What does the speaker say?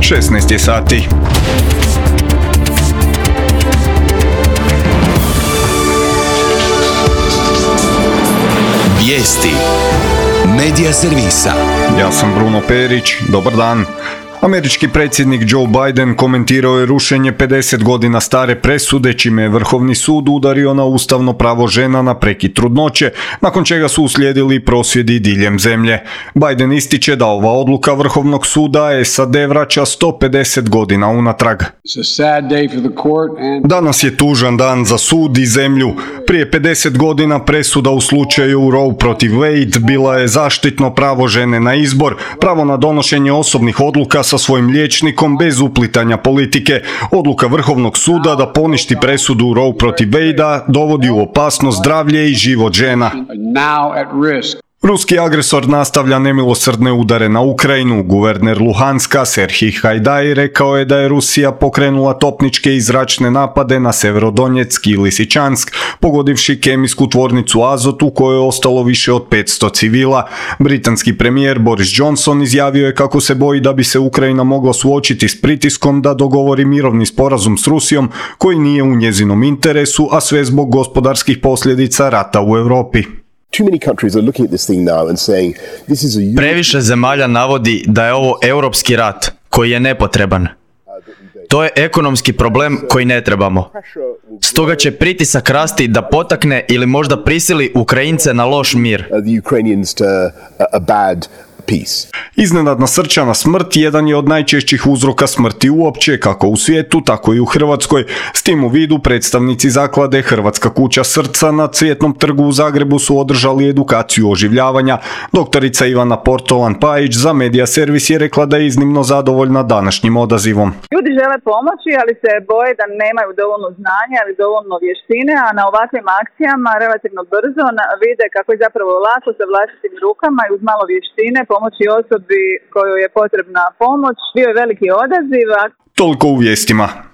16 je sati. Vijesti Medija servisa. Ja sam Bruno Perić, dobar dan. Američki predsjednik Joe Biden komentirao je rušenje 50 godina stare presude, čime je Vrhovni sud udario na ustavno pravo žena na prekid trudnoće, nakon čega su uslijedili prosvjedi diljem zemlje. Biden ističe da ova odluka Vrhovnog suda SAD vraća 150 godina unatrag. Danas je tužan dan za sud i zemlju. Prije 50 godina presuda u slučaju Roe protiv Wade bila je zaštitno pravo žene na izbor, pravo na donošenje osobnih odluka sa svojim liječnikom bez uplitanja politike. Odluka Vrhovnog suda da poništi presudu Roe protiv Wadea dovodi u opasnost zdravlje i život žena. Ruski agresor nastavlja nemilosrdne udare na Ukrajinu. Guverner Luhanska Serhij Hajdaj rekao je da je Rusija pokrenula topničke i zračne napade na Severodonjeck i Lisičansk, pogodivši kemijsku tvornicu Azot u kojoj je ostalo više od 500 civila. Britanski premijer Boris Johnson izjavio je kako se boji da bi se Ukrajina mogla suočiti s pritiskom da dogovori mirovni sporazum s Rusijom koji nije u njezinom interesu, a sve zbog gospodarskih posljedica rata u Europi. Previše zemalja navodi da je ovo europski rat koji je nepotreban. To je ekonomski problem koji ne trebamo. Stoga će pritisak rasti da potakne ili možda prisili Ukrajince na loš mir. Iznenadna srčana smrt jedan je od najčešćih uzroka smrti uopće, kako u svijetu, tako i u Hrvatskoj. S tim u vidu predstavnici zaklade Hrvatska kuća srca na Cvjetnom trgu u Zagrebu su održali edukaciju oživljavanja. Doktorica Ivana Portolan-Pajić za Medija servis je rekla da je iznimno zadovoljna današnjim odazivom. Ljudi žele pomoći, ali se boje da nemaju dovoljno znanja ili dovoljno vještine, a na ovakvim akcijama relativno brzo vide kako je zapravo lako sa vlastitim rukama i uz malo vještine pomoći osobi kojoj je potrebna pomoć. Bio je veliki odaziv. Toliko u vijestima.